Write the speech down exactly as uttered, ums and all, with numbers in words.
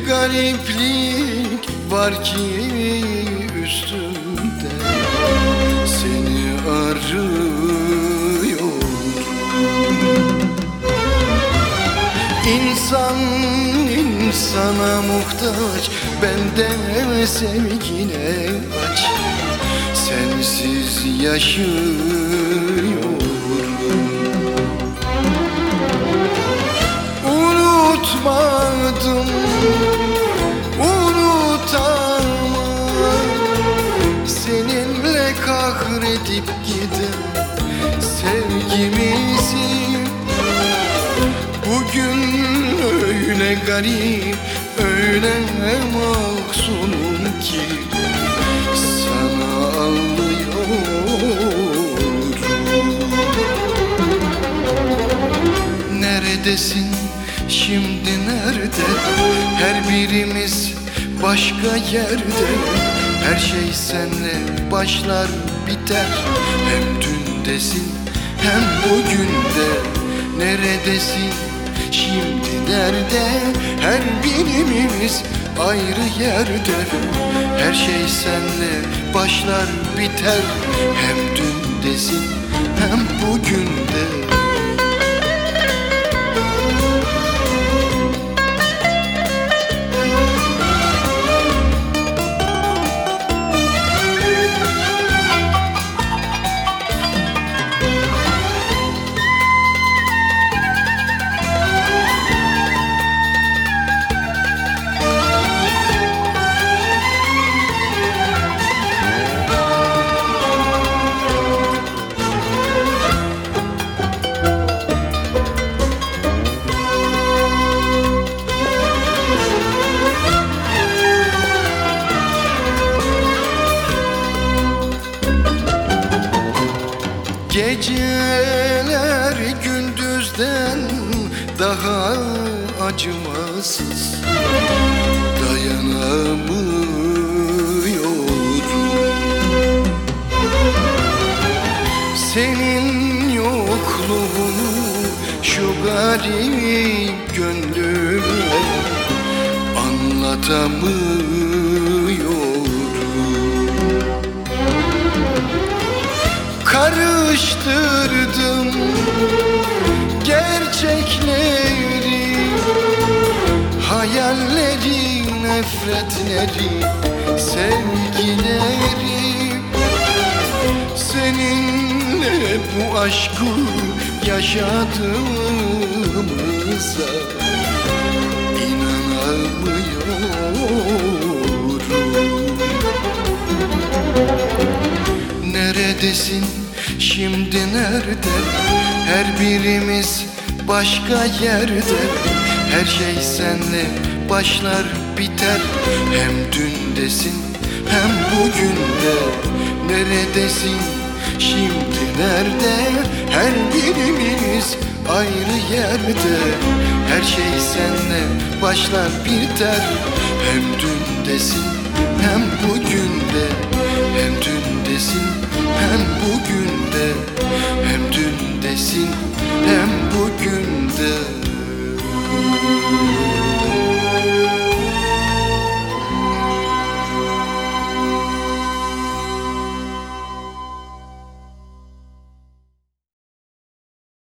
gariplik var ki üstümde, seni arıyorum. İnsan insana muhtaç, ben de sevgine aç. Sensiz yaşıyorum. Unutmadım, unutamam, seninle kahredip giden sevgimizi. Bugün öyle garip, öyle mahzunum ki sana ağlıyorum. Neredesin şimdi, nerede? Her birimiz başka yerde. Her şey senle başlar biter. Hem dündesin hem bugünde. Neredesin şimdi, nerede? Her birimiz ayrı yerde. Her şey senle başlar biter. Hem dündesin hem bugünde. Geceler gündüzden daha acımasız, dayanamıyorum. Senin yokluğunu şu garip gönlüme anlatamıyorum. Karıştırdım gerçekleri, hayalleri, nefretleri, sevgileri. Seninle bu aşkı yaşadığımıza inanamıyorum. Neredesin şimdi, nerede? Her birimiz başka yerde. Her şey senle başlar biter. Hem dündesin hem bugünde. Neredesin şimdi, nerede? Her birimiz ayrı yerde. Her şey senle başlar biter. Hem dündesin hem bugünde. Hem dündesin hem bugünde. Hem dündesin hem bugünde.